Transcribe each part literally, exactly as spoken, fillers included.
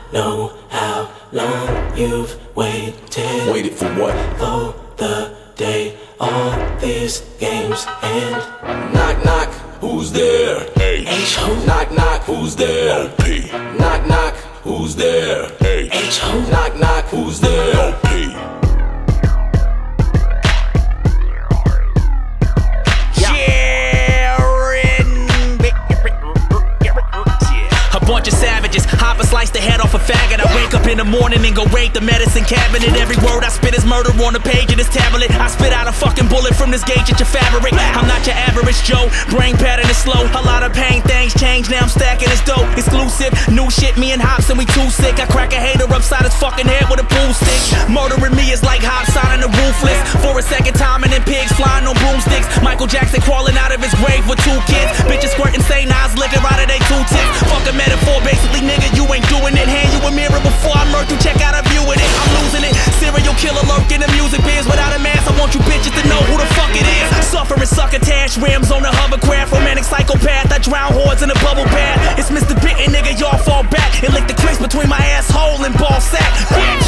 know how long you've waited. Waited for what? For the day all these games end. Knock, knock, who's there? H. H who? Knock, knock, who's there? O P. Knock, knock, who's there? H. H who? Knock, knock, who's there? O P. Bunch of savages, hop and slice the head off a faggot. I wake up in the morning and go raid the medicine cabinet. Every word I spit is murder on the page of this tablet. I spit out a fucking bullet from this gauge at your fabric. I'm not your average Joe, brain pattern is slow. A lot of pain, things change, now I'm stacking this dope. Exclusive, new shit, me and Hops and we too sick. I crack a hater upside his fucking head with a pool stick. Murdering me is like Hops on the roofless. For a second time and then pigs flying on broomsticks. Michael Jackson crawling out of his grave with two kids. Bitches squirting Saint Nas liquor out of they two tips. Fuck a metaphor, basically nigga, you ain't doing it. Hand you a mirror before I murk you, check out a view with it. I'm losing it, serial killer lurk in the music biz. Without a mask, I want you bitches to know who the fuck it is. Suffering succotash, rims on the hovercraft. Romantic psychopath, I drown hordes in a bubble bath. It's Mister Bitten, nigga, y'all fall back and lick the crease between my asshole and ball sack, bitch.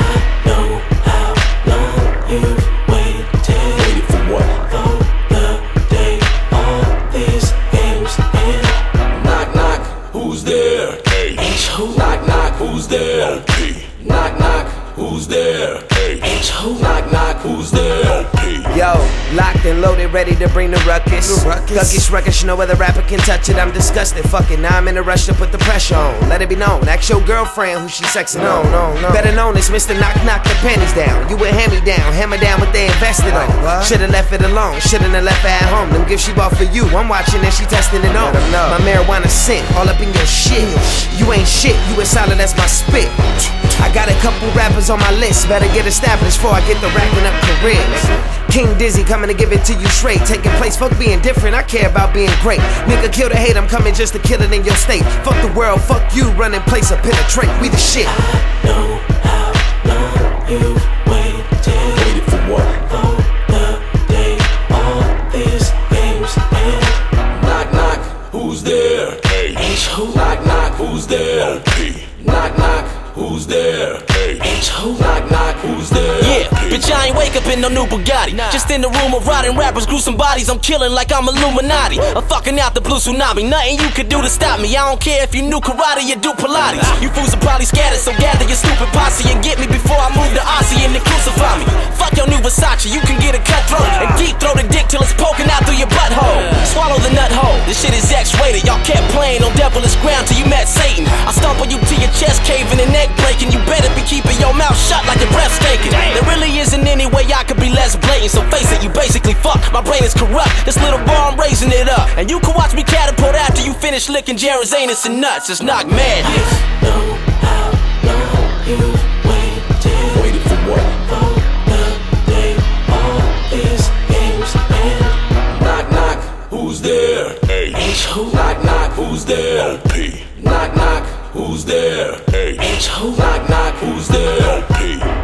I know how long you've waited. Waited for what? For the day all these games end. Knock, knock, who's there? H who? Knock, knock, who's there? O P. Knock, knock, who's there? H who? Knock, knock, who's there? O P. Yo, locked and loaded, ready to bring the ruckus. Guckish ruckus, no other rapper can touch it. I'm disgusted, fuck it, now I'm in a rush to put the pressure on. Let it be known, ask your girlfriend who she sexing on. No, no. Better known as Mister Knock Knock the panties down. You a hand-me-down, hammer down what they invested on. Should've left it alone, shouldn't have left it at home. Them gifts she bought for you, I'm watching and she testing it on. My marijuana scent, all up in your shit. You ain't shit, you as solid as my spit. I got a couple rappers on my list, better get established before I get the racking up careers. King Dizzy coming to give it to you straight. Taking place, fuck being different, I care about being great. Nigga, kill the hate, I'm coming just to kill it in your state. Fuck the world, fuck you, running place or penetrate. We the shit. I know how long you've waited. Waited for what? For the day all these games end. Knock, knock, who's there? H who? Knock, knock, who's there? O P. Knock, knock, who's there? H who? Knock, knock, who's there? Yeah, bitch, I ain't wake up in no new Bugatti. Just in the room of rotting rappers, gruesome bodies. I'm killing like I'm Illuminati. I'm fucking out the blue tsunami. Nothing you could do to stop me. I don't care if you knew karate or do Pilates. You fools are probably scattered, so gather your stupid posse and get me before I move to Aussie and then crucify me. Fuck your new Versace, you can get a cutthroat and deep throat a dick till it's poking out through your butthole. Swallow the nut hole. This shit is X-rated. Y'all kept playing on devilish ground till you met Satan. I stumble you to your chest caving and neck breaking. You better be keeping your mouth shut like your breath stinking. There really isn't any way I could be less blatant, so face it, you basically fucked. My brain is corrupt. This little bar, I'm raising it up, and you can watch me catapult after you finish licking Jared's anus and nuts. It's Knock Madness. I know how long you've waited. Waited for what? For the day all these games end. Knock, knock, who's there? H who? Knock, knock, who's there? O P. Knock, knock, who's there? H who? Knock, knock, who's there? O P.